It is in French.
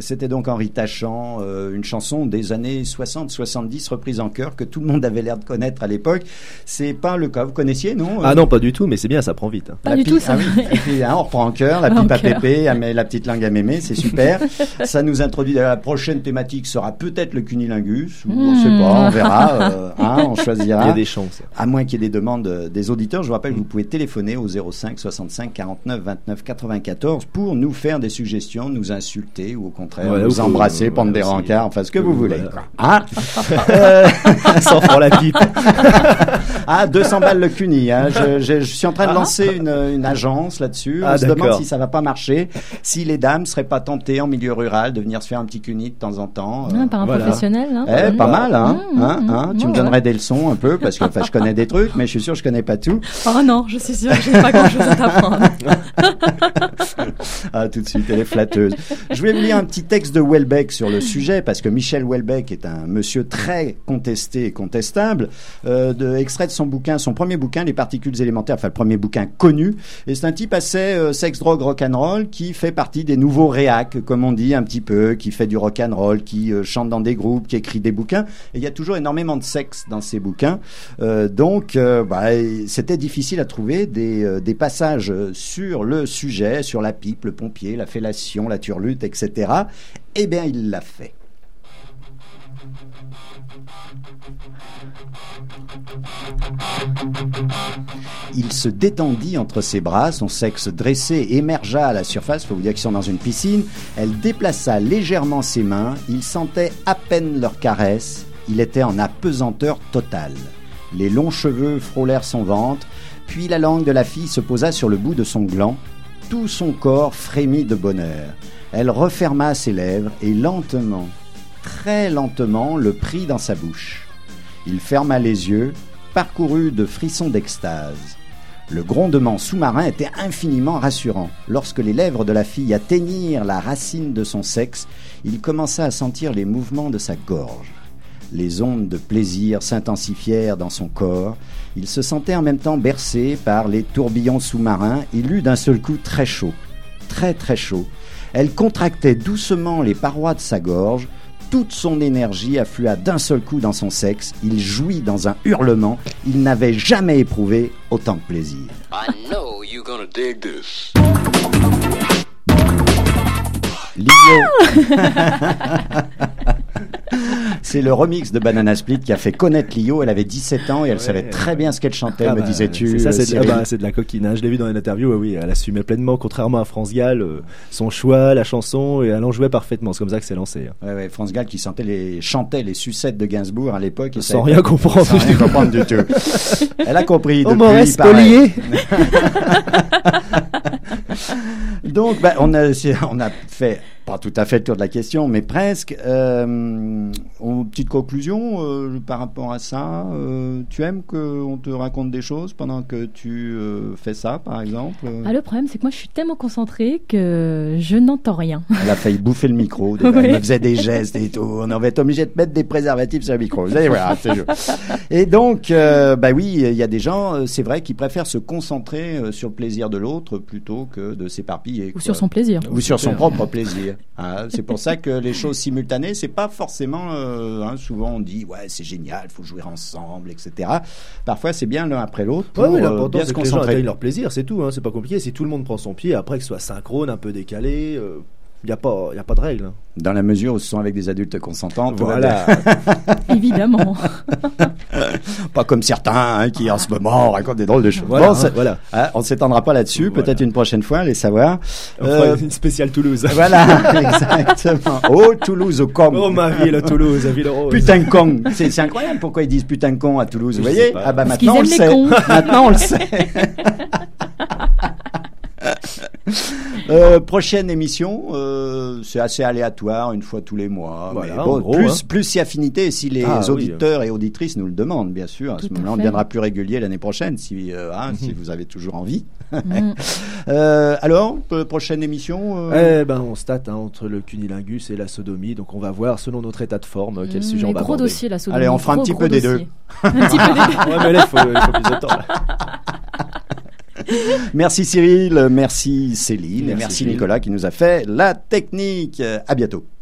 C'était donc Henri Tachant, une chanson des années 60-70 reprise en chœur que tout le monde avait l'air de connaître à l'époque. C'est pas le cas, vous connaissiez, non? Ah non, pas du tout, mais c'est bien, ça prend vite. Pas du tout, ça. Ah oui, et puis, on reprend en chœur, la pipe à pépé, la petite langue à mémé, c'est super. Ça nous introduit à la prochaine thématique, sera peut-être le cunilingus, ou on sait pas, on verra, on choisira. Il y a des chances. À moins qu'il y ait des demandes des auditeurs, je vous rappelle que vous pouvez téléphoner au 05 65 49 29 94 pour nous faire des suggestions, nous insulter ou au contraire nous embrasser, prendre des rencarts, enfin ce que vous voulez. Hein? Sans faire la pipe. 200 balles le cuni. Hein. Je suis en train de lancer une agence là-dessus. On se demande si ça va pas marcher. Si les dames seraient pas tentées en milieu rural de venir se faire un petit cuni de temps en temps. Par un professionnel. Hein. Pas mal. Tu me donnerais des leçons un peu parce que je connais des trucs, mais je suis sûr que je connais pas tout. Oh non, je suis sûr que j'ai pas grand-chose à t'apprendre. Tout de suite, elle est flatteuse. Je vais vous lire un petit texte de Houellebecq sur le sujet parce que Michel Houellebecq est un monsieur très contesté et contestable. Extrait de son premier bouquin, Les particules élémentaires, enfin le premier bouquin connu. Et c'est un type assez sexe, drogue, rock'n'roll qui fait partie des nouveaux réacs, comme on dit un petit peu, qui fait du rock'n'roll, qui chante dans des groupes, qui écrit des bouquins. Et il y a toujours énormément de sexe dans ces bouquins. Donc, c'était difficile à trouver des passages sur le sujet, sur la pipe, le pompier, la fellation, la turlute, etc. Eh bien, il l'a fait. Il se détendit entre ses bras, son sexe dressé émergea à la surface, il faut vous dire qu'ils sont dans une piscine. Elle déplaça légèrement ses mains, il sentait à peine leur caresse, il était en apesanteur totale. Les longs cheveux frôlèrent son ventre, puis la langue de la fille se posa sur le bout de son gland. Tout son corps frémit de bonheur. Elle referma ses lèvres et lentement, très lentement, le prit dans sa bouche. Il ferma les yeux, parcouru de frissons d'extase. Le grondement sous-marin était infiniment rassurant. Lorsque les lèvres de la fille atteignirent la racine de son sexe, il commença à sentir les mouvements de sa gorge. Les ondes de plaisir s'intensifièrent dans son corps. Il se sentait en même temps bercé par les tourbillons sous-marins. Il eut d'un seul coup très chaud, très très chaud. Elle contractait doucement les parois de sa gorge. Toute son énergie afflua d'un seul coup dans son sexe. Il jouit dans un hurlement. Il n'avait jamais éprouvé autant de plaisir. I know you're gonna dig this. Lio. C'est le remix de Banana Split qui a fait connaître Lio. Elle avait 17 ans et elle savait très bien ce qu'elle chantait, me disais-tu. C'est de la coquine. Je l'ai vu dans une interview. Oui, elle assumait pleinement, contrairement à France Gall, son choix, la chanson, et elle en jouait parfaitement. C'est comme ça que c'est lancé. Ouais, France Gall qui chantait les sucettes de Gainsbourg à l'époque. Et sans rien comprendre. Sans rien comprendre du tout. Elle a compris depuis. Maurice Polier. Donc, on a fait pas tout à fait le tour de la question, mais presque. Petite conclusion par rapport à ça. Tu aimes qu'on te raconte des choses pendant que tu fais ça, par exemple? Le problème, c'est que moi, je suis tellement concentrée que je n'entends rien. Elle a failli bouffer le micro. Elle me faisait des gestes et tout. On avait été obligé de mettre des préservatifs sur le micro. Vous allez voir, c'est joli. Et donc, oui, il y a des gens, c'est vrai, qui préfèrent se concentrer sur le plaisir de l'autre plutôt que de s'éparpiller. Ou sur son plaisir. Ou sur son propre plaisir. C'est pour ça que les choses simultanées, c'est pas forcément... souvent on dit c'est génial, faut jouer ensemble, etc. Parfois c'est bien l'un après l'autre pour l'important bien c'est se que les gens concentrer. atteignent leur plaisir, c'est tout. C'est pas compliqué. Si tout le monde prend son pied, après que ce soit synchrone, un peu décalé, il y a pas de règle. Dans la mesure où ce sont avec des adultes consentants. Voilà. Évidemment. Pas comme certains qui en ce moment racontent des drôles de choses. Voilà. On ne s'étendra pas là-dessus. Voilà. Peut-être une prochaine fois, allez savoir. Une spéciale Toulouse. Voilà, exactement. Oh, Toulouse, au con. Oh, ma ville, Toulouse, à Ville-Rose. Putain con. C'est incroyable pourquoi ils disent putain con à Toulouse. Vous voyez? Maintenant on le sait. Maintenant on le sait. Prochaine émission, c'est assez aléatoire, une fois tous les mois. Voilà, mais gros, plus si affinité, et si les auditeurs et auditrices nous le demandent, bien sûr. À ce moment-là, on deviendra plus régulier l'année prochaine, si vous avez toujours envie. Alors, prochaine émission on se tâte entre le cunilingus et la sodomie, donc on va voir, selon notre état de forme, quel sujet on va aborder. Gros dossier, la sodomie. Allez, on fera un petit peu des deux. Un petit peu des deux. Ouais, mais là, il faut plus de temps. Là. Merci Cyril, merci Céline, merci Gilles. Nicolas qui nous a fait la technique. À bientôt.